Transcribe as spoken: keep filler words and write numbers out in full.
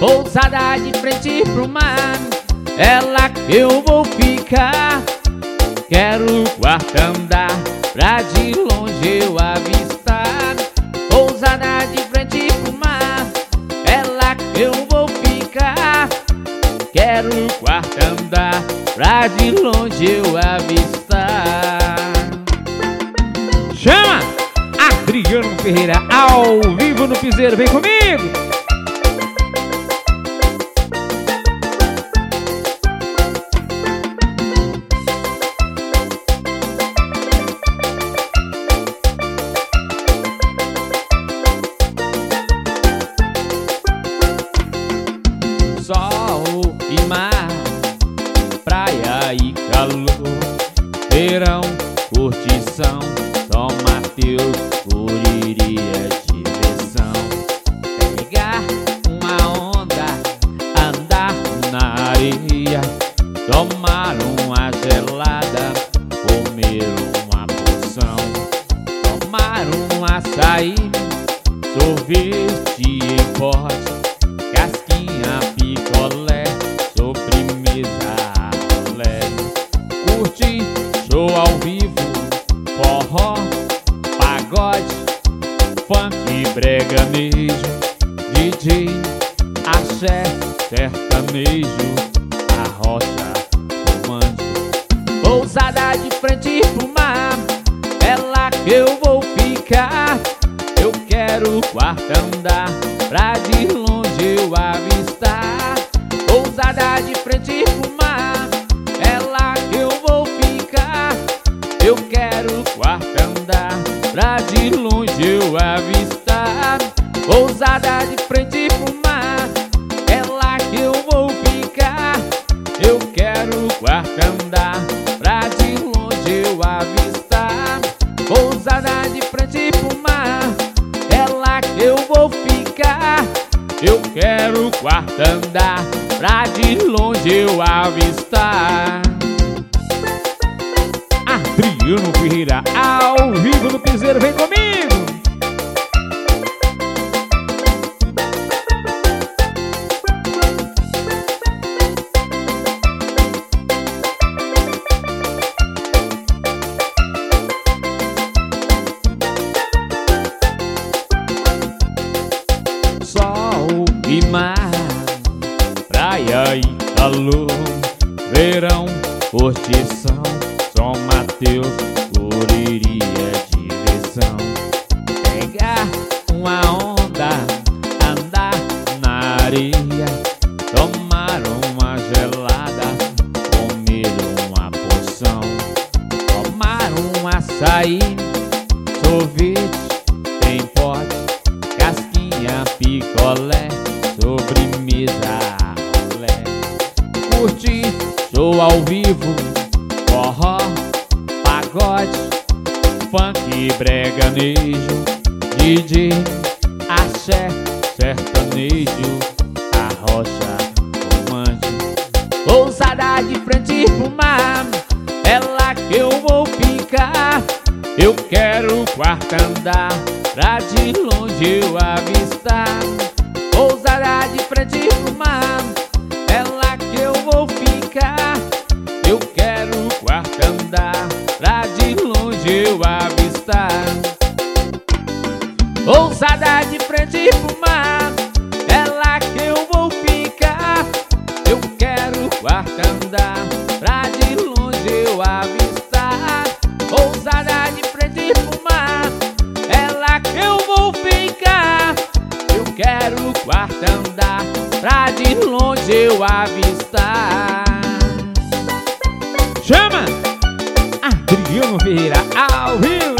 Pousada de frente pro mar, é lá que eu vou ficar. Quero o quarto andar, pra de longe eu avistar. Pousada de frente pro mar, é lá que eu vou ficar. Quero o quarto andar, pra de longe eu avistar. Chama! Adriano Ferreira, ao vivo no Piseiro, vem comigo! Sol e mar, praia e calor, verão, curtição, São Mateus, correria, diversão. Pegar uma onda, andar na areia, tomar uma gelada, comer uma porção, tomar um açaí, sorvete em pote, casquinha, picolé, sobremesa, leve. Curte show ao vivo, forró, pagode, funk, breganejo, D J, axé, sertanejo, arrocha, romântico. Pousada de frente pro mar, é lá que eu vou ficar. Eu quero o quarto andar, pra de longe eu avistar. Pousada de frente pro mar, é lá que eu vou ficar. Eu quero o quarto andar, pra de longe eu avistar. Pousada de frente pro mar, é lá que eu vou ficar. Eu quero o quarto andar, pra de longe eu avistar. Pousada de frente pro mar, é lá que eu vou ficar. Eu quero o quarto andar, pra de longe eu avistar. Adriano Ferreira, ao vivo no Piseiro, vem comigo! Sol e mar, praia e calor, verão, curtição, São Mateus, correria, diversão. Pegar uma onda, andar na areia, tomar uma gelada, comer uma porção, tomar um açaí, sorvete em pote, casquinha, picolé, sobremesa, leve. Curte show ao vivo, forró, pagode, funk, breganejo, D J, axé, sertanejo, arrocha, romântico. Pousada de frente pro mar, é lá que eu vou ficar. Eu quero o quarto andar, pra de longe eu avistar. Pousada de frente pro mar, é lá que eu vou ficar. Eu quero o quarto andar, pra de longe eu avistar. Pousada de frente pro mar, é lá que eu vou ficar. Eu quero o quarto andar, pra de longe eu avistar. Pousada de frente pro mar, é lá que eu vou ficar. Eu quero o quarto andar, pra de longe eu avistar. Chama! Adriano Ferreira, ao vivo!